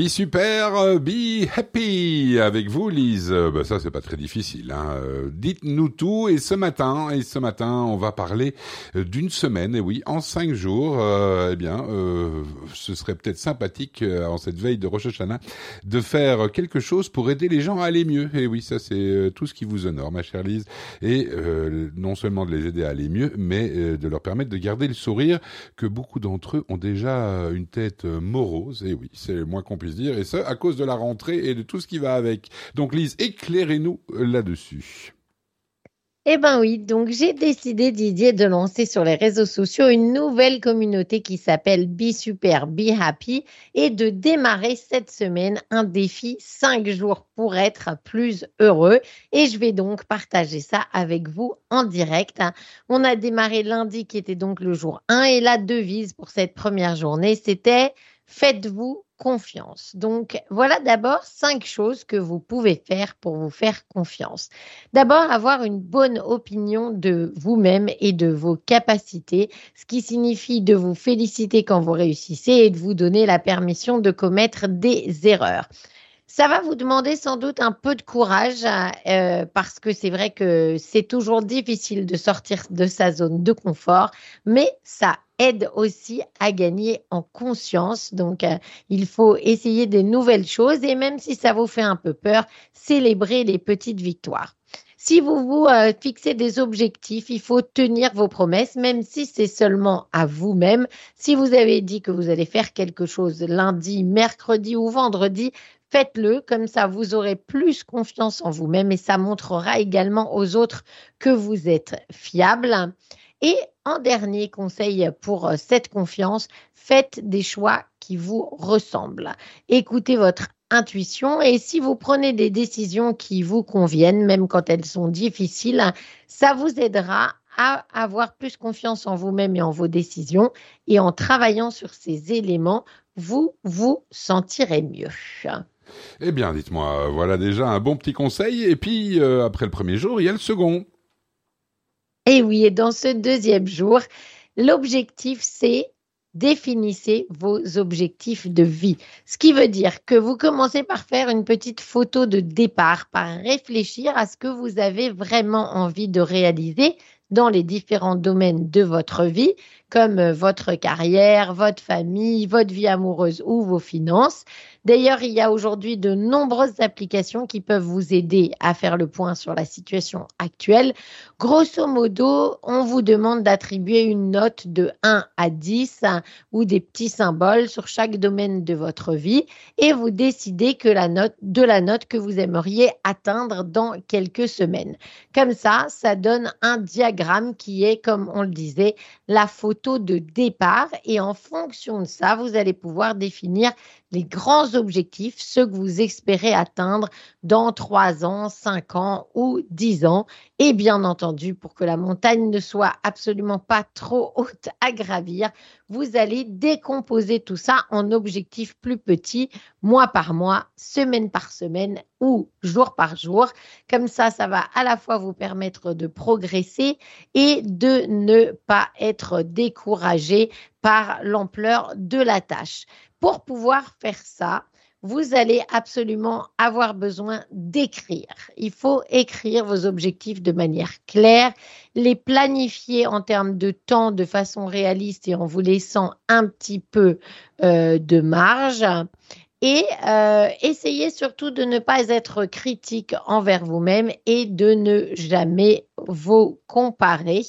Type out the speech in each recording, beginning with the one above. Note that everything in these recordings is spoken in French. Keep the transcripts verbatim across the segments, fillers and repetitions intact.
Be super, euh, be happy avec vous, Lise. Euh, bah, ça, c'est pas très difficile. Hein. Euh, dites-nous tout. Et ce matin, et ce matin, on va parler euh, d'une semaine. Et oui, en cinq jours. Euh, eh bien, euh, ce serait peut-être sympathique euh, en cette veille de Rosh Hashanah de faire quelque chose pour aider les gens à aller mieux. Et oui, ça, c'est euh, tout ce qui vous honore, ma chère Lise. Et euh, non seulement de les aider à aller mieux, mais euh, de leur permettre de garder le sourire que beaucoup d'entre eux ont déjà une tête morose. Et oui, c'est le moins qu'on puisse dire, et ça à cause de la rentrée et de tout ce qui va avec. Donc Lise, éclairez-nous là-dessus. Eh ben oui, donc j'ai décidé, Didier, de lancer sur les réseaux sociaux une nouvelle communauté qui s'appelle Be Super, Be Happy et de démarrer cette semaine un défi cinq jours pour être plus heureux. Et je vais donc partager ça avec vous en direct. On a démarré lundi qui était donc le jour un et la devise pour cette première journée, c'était faites-vous confiance. Donc voilà d'abord cinq choses que vous pouvez faire pour vous faire confiance. D'abord, avoir une bonne opinion de vous-même et de vos capacités, ce qui signifie de vous féliciter quand vous réussissez et de vous donner la permission de commettre des erreurs. Ça va vous demander sans doute un peu de courage euh, parce que c'est vrai que c'est toujours difficile de sortir de sa zone de confort, mais ça aide aussi à gagner en conscience. Donc, euh, il faut essayer des nouvelles choses et même si ça vous fait un peu peur, célébrer les petites victoires. Si vous vous euh, fixez des objectifs, il faut tenir vos promesses, même si c'est seulement à vous-même. Si vous avez dit que vous allez faire quelque chose lundi, mercredi ou vendredi, faites-le, comme ça vous aurez plus confiance en vous-même et ça montrera également aux autres que vous êtes fiable. Et en dernier conseil pour cette confiance, faites des choix qui vous ressemblent. Écoutez votre intuition et si vous prenez des décisions qui vous conviennent, même quand elles sont difficiles, ça vous aidera à avoir plus confiance en vous-même et en vos décisions. Et en travaillant sur ces éléments, vous vous sentirez mieux. Eh bien, dites-moi, voilà déjà un bon petit conseil. Et puis, euh, après le premier jour, il y a le second. Et oui, et dans ce deuxième jour, l'objectif, c'est définissez vos objectifs de vie. Ce qui veut dire que vous commencez par faire une petite photo de départ, par réfléchir à ce que vous avez vraiment envie de réaliser dans les différents domaines de votre vie, comme votre carrière, votre famille, votre vie amoureuse ou vos finances. D'ailleurs, il y a aujourd'hui de nombreuses applications qui peuvent vous aider à faire le point sur la situation actuelle. Grosso modo, on vous demande d'attribuer une note de un à dix ou des petits symboles sur chaque domaine de votre vie et vous décidez que la note, de la note que vous aimeriez atteindre dans quelques semaines. Comme ça, ça donne un diagramme qui est, comme on le disait, la photo de départ et en fonction de ça, vous allez pouvoir définir les grands objectifs, ceux que vous espérez atteindre dans trois ans, cinq ans ou dix ans. Et bien entendu, pour que la montagne ne soit absolument pas trop haute à gravir, vous allez décomposer tout ça en objectifs plus petits, mois par mois, semaine par semaine ou jour par jour. Comme ça, ça va à la fois vous permettre de progresser et de ne pas être découragé par l'ampleur de la tâche. Pour pouvoir faire ça, vous allez absolument avoir besoin d'écrire. Il faut écrire vos objectifs de manière claire, les planifier en termes de temps de façon réaliste et en vous laissant un petit peu euh, de marge. Et euh, essayez surtout de ne pas être critique envers vous-même et de ne jamais vous comparer.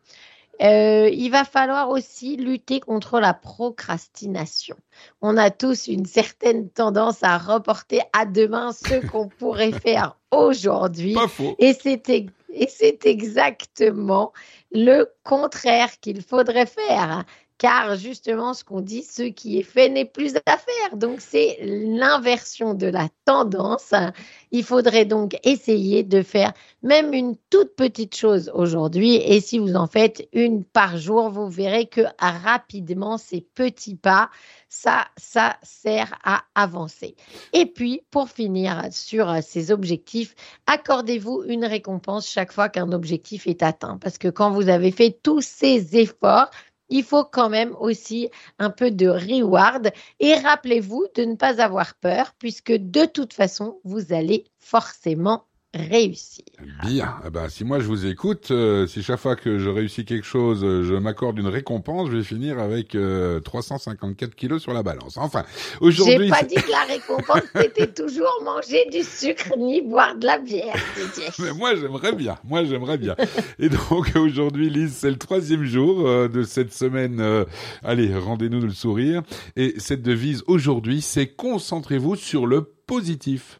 Euh, il va falloir aussi lutter contre la procrastination. On a tous une certaine tendance à reporter à demain ce qu'on pourrait faire aujourd'hui Pas faux. et c'est, e- et c'est exactement le contraire qu'il faudrait faire. Car justement, ce qu'on dit, ce qui est fait n'est plus à faire. Donc, c'est l'inversion de la tendance. Il faudrait donc essayer de faire même une toute petite chose aujourd'hui. Et si vous en faites une par jour, vous verrez que rapidement, ces petits pas, ça, ça sert à avancer. Et puis, pour finir sur ces objectifs, accordez-vous une récompense chaque fois qu'un objectif est atteint. Parce que quand vous avez fait tous ces efforts, il faut quand même aussi un peu de reward. Et rappelez-vous de ne pas avoir peur, puisque de toute façon, vous allez forcément réussir. Bien. Eh ben, si moi je vous écoute, euh, si chaque fois que je réussis quelque chose, euh, je m'accorde une récompense, je vais finir avec euh, trois cent cinquante-quatre kilos sur la balance. Enfin, aujourd'hui... J'ai pas dit que la récompense, c'était toujours manger du sucre ni boire de la bière, Didier. Mais moi, j'aimerais bien. Moi, j'aimerais bien. Et donc, aujourd'hui, Lise, c'est le troisième jour euh, de cette semaine. Euh, allez, rendez-nous le sourire. Et cette devise aujourd'hui, c'est concentrez-vous sur le positif.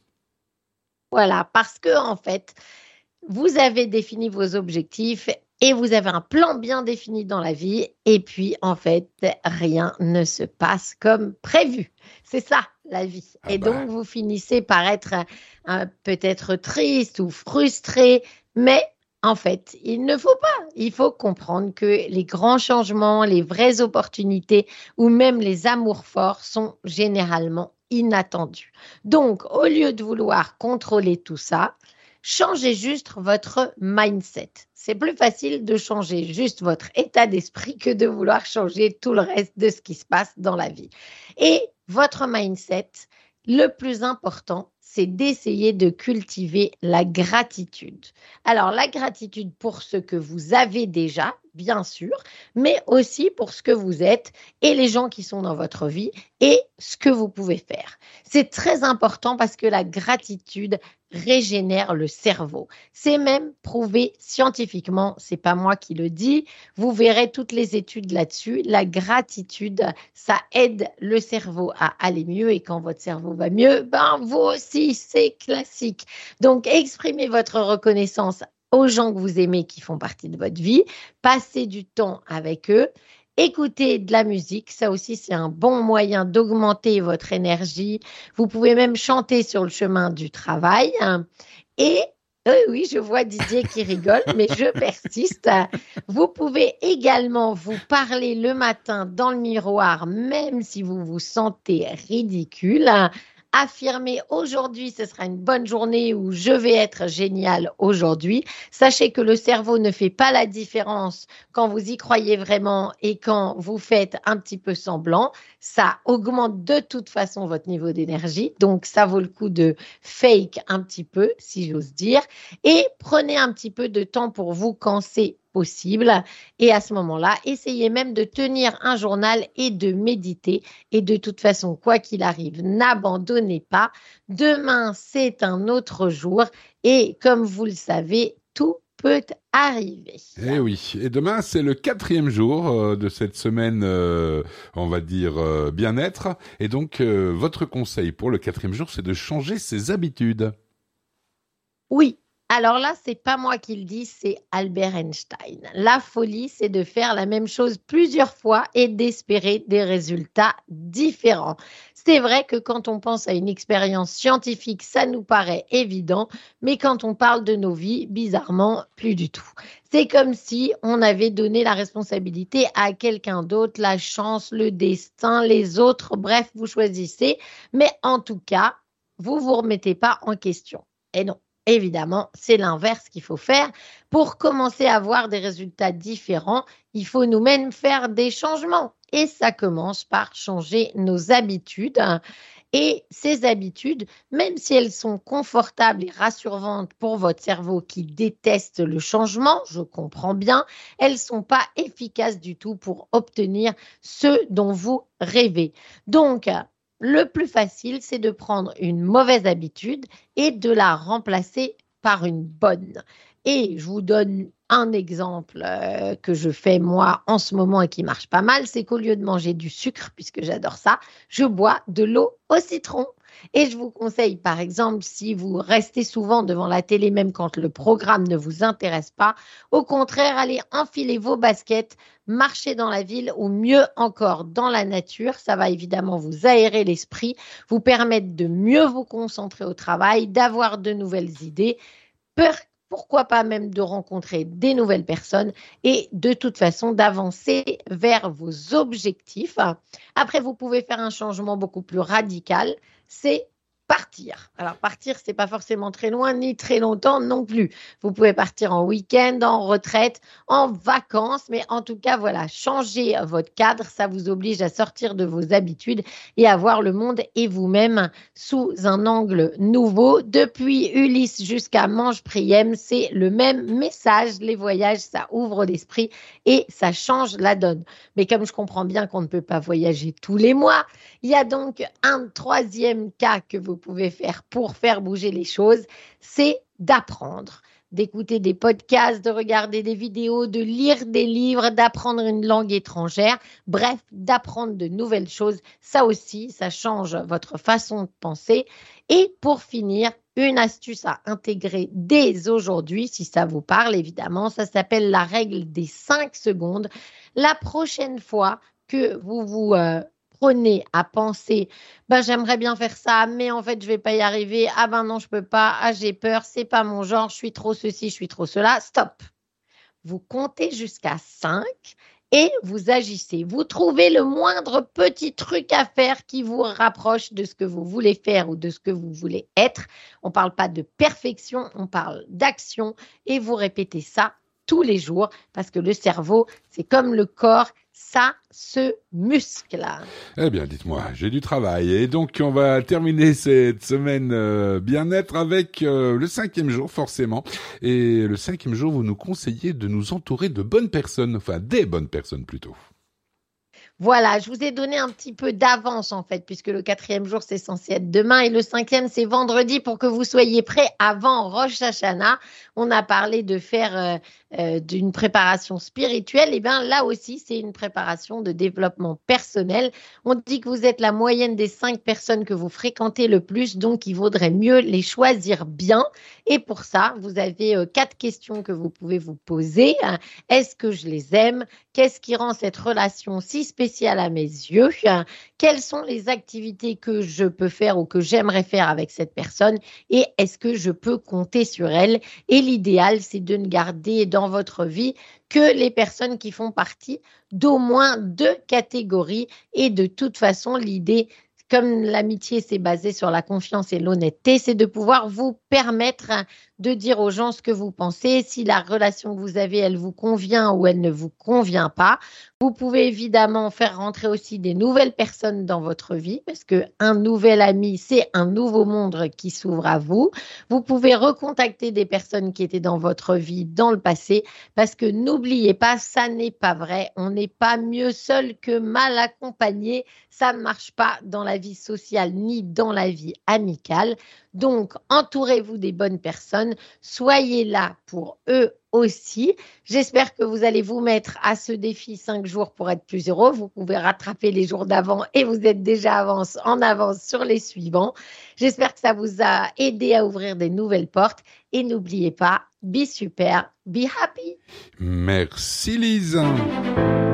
Voilà, parce que en fait, vous avez défini vos objectifs et vous avez un plan bien défini dans la vie. Et puis, en fait, rien ne se passe comme prévu. C'est ça, la vie. Ah et bah. donc, vous finissez par être euh, peut-être triste ou frustré, mais en fait, il ne faut pas. Il faut comprendre que les grands changements, les vraies opportunités ou même les amours forts sont généralement inattendus. Donc, au lieu de vouloir contrôler tout ça, changez juste votre mindset. C'est plus facile de changer juste votre état d'esprit que de vouloir changer tout le reste de ce qui se passe dans la vie. Et votre mindset, le plus important, c'est d'essayer de cultiver la gratitude. Alors, la gratitude pour ce que vous avez déjà, bien sûr, mais aussi pour ce que vous êtes et les gens qui sont dans votre vie et ce que vous pouvez faire. C'est très important parce que la gratitude régénère le cerveau. C'est même prouvé scientifiquement, c'est pas moi qui le dis. Vous verrez toutes les études là-dessus. La gratitude, ça aide le cerveau à aller mieux et quand votre cerveau va mieux, ben vous aussi, c'est classique. Donc, exprimez votre reconnaissance aux gens que vous aimez qui font partie de votre vie. Passez du temps avec eux. Écoutez de la musique, ça aussi c'est un bon moyen d'augmenter votre énergie. Vous pouvez même chanter sur le chemin du travail. Et oui, oui, je vois Didier qui rigole, mais je persiste. Vous pouvez également vous parler le matin dans le miroir, même si vous vous sentez ridicule. Affirmer aujourd'hui, ce sera une bonne journée ou je vais être génial aujourd'hui. Sachez que le cerveau ne fait pas la différence quand vous y croyez vraiment et quand vous faites un petit peu semblant. Ça augmente de toute façon votre niveau d'énergie. Donc, ça vaut le coup de fake un petit peu, si j'ose dire. Et prenez un petit peu de temps pour vous quand c'est possible. Et à ce moment-là, essayez même de tenir un journal et de méditer. Et de toute façon, quoi qu'il arrive, n'abandonnez pas. Demain, c'est un autre jour. Et comme vous le savez, tout peut arriver. Eh oui. Et demain, c'est le quatrième jour euh, de cette semaine, euh, on va dire, euh, bien-être. Et donc, euh, votre conseil pour le quatrième jour, c'est de changer ses habitudes. Oui. Alors là, c'est pas moi qui le dis, c'est Albert Einstein. La folie, c'est de faire la même chose plusieurs fois et d'espérer des résultats différents. C'est vrai que quand on pense à une expérience scientifique, ça nous paraît évident, mais quand on parle de nos vies, bizarrement, plus du tout. C'est comme si on avait donné la responsabilité à quelqu'un d'autre, la chance, le destin, les autres, bref, vous choisissez. Mais en tout cas, vous vous remettez pas en question. Et non. Évidemment, c'est l'inverse qu'il faut faire. Pour commencer à avoir des résultats différents, il faut nous-mêmes faire des changements. Et ça commence par changer nos habitudes. Et ces habitudes, même si elles sont confortables et rassurantes pour votre cerveau qui déteste le changement, je comprends bien, elles ne sont pas efficaces du tout pour obtenir ce dont vous rêvez. Donc, le plus facile, c'est de prendre une mauvaise habitude et de la remplacer par une bonne. Et je vous donne un exemple euh, que je fais moi en ce moment et qui marche pas mal, c'est qu'au lieu de manger du sucre, puisque j'adore ça, je bois de l'eau au citron. Et je vous conseille, par exemple, si vous restez souvent devant la télé, même quand le programme ne vous intéresse pas, au contraire, allez enfiler vos baskets, marcher dans la ville ou mieux encore dans la nature. Ça va évidemment vous aérer l'esprit, vous permettre de mieux vous concentrer au travail, d'avoir de nouvelles idées. Pourquoi pas même de rencontrer des nouvelles personnes et de toute façon d'avancer vers vos objectifs. Après, vous pouvez faire un changement beaucoup plus radical, c'est partir. Alors partir, c'est pas forcément très loin ni très longtemps non plus. Vous pouvez partir en week-end, en retraite, en vacances, mais en tout cas, voilà, changer votre cadre, ça vous oblige à sortir de vos habitudes et à voir le monde et vous-même sous un angle nouveau. Depuis Ulysse jusqu'à Mange Priem, c'est le même message. Les voyages, ça ouvre l'esprit et ça change la donne. Mais comme je comprends bien qu'on ne peut pas voyager tous les mois, il y a donc un troisième cas que vous pouvez faire pour faire bouger les choses, c'est d'apprendre, d'écouter des podcasts, de regarder des vidéos, de lire des livres, d'apprendre une langue étrangère, bref, d'apprendre de nouvelles choses. Ça aussi, ça change votre façon de penser. Et pour finir, une astuce à intégrer dès aujourd'hui, si ça vous parle évidemment, ça s'appelle la règle des cinq secondes. La prochaine fois que vous vous euh, prenez à penser, ben, j'aimerais bien faire ça, mais en fait, je vais pas y arriver. Ah ben non, je peux pas. Ah, j'ai peur. C'est pas mon genre. Je suis trop ceci, je suis trop cela. Stop. Vous comptez jusqu'à cinq et vous agissez. Vous trouvez le moindre petit truc à faire qui vous rapproche de ce que vous voulez faire ou de ce que vous voulez être. On parle pas de perfection, on parle d'action et vous répétez ça tous les jours parce que le cerveau, c'est comme le corps, ça se muscle. Eh bien, dites-moi, j'ai du travail. Et donc, on va terminer cette semaine euh, bien-être avec euh, le cinquième jour, forcément. Et le cinquième jour, vous nous conseillez de nous entourer de bonnes personnes, enfin des bonnes personnes plutôt. Voilà, je vous ai donné un petit peu d'avance en fait, puisque le quatrième jour, c'est censé être demain et le cinquième, c'est vendredi pour que vous soyez prêts avant Rosh Hashanah. On a parlé de faire euh, euh, d'une préparation spirituelle. Et bien là aussi, c'est une préparation de développement personnel. On dit que vous êtes la moyenne des cinq personnes que vous fréquentez le plus, donc il vaudrait mieux les choisir bien. Et pour ça, vous avez euh, quatre questions que vous pouvez vous poser. Est-ce que je les aime? Qu'est-ce qui rend cette relation si spéciale à mes yeux? Quelles sont les activités que je peux faire ou que j'aimerais faire avec cette personne? Et est-ce que je peux compter sur elle? Et l'idéal, c'est de ne garder dans votre vie que les personnes qui font partie d'au moins deux catégories. Et de toute façon, l'idée, comme l'amitié s'est basée sur la confiance et l'honnêteté, c'est de pouvoir vous permettre de dire aux gens ce que vous pensez, si la relation que vous avez, elle vous convient ou elle ne vous convient pas. Vous pouvez évidemment faire rentrer aussi des nouvelles personnes dans votre vie parce qu'un nouvel ami, c'est un nouveau monde qui s'ouvre à vous. Vous pouvez recontacter des personnes qui étaient dans votre vie dans le passé parce que n'oubliez pas, ça n'est pas vrai. On n'est pas mieux seul que mal accompagné. Ça ne marche pas dans la vie sociale ni dans la vie amicale. Donc, entourez-vous des bonnes personnes. Soyez là pour eux aussi. J'espère que vous allez vous mettre à ce défi cinq jours pour être plus heureux. Vous pouvez rattraper les jours d'avant et vous êtes déjà avance, en avance sur les suivants. J'espère que ça vous a aidé à ouvrir des nouvelles portes. Et n'oubliez pas, be super, be happy. Merci Lise.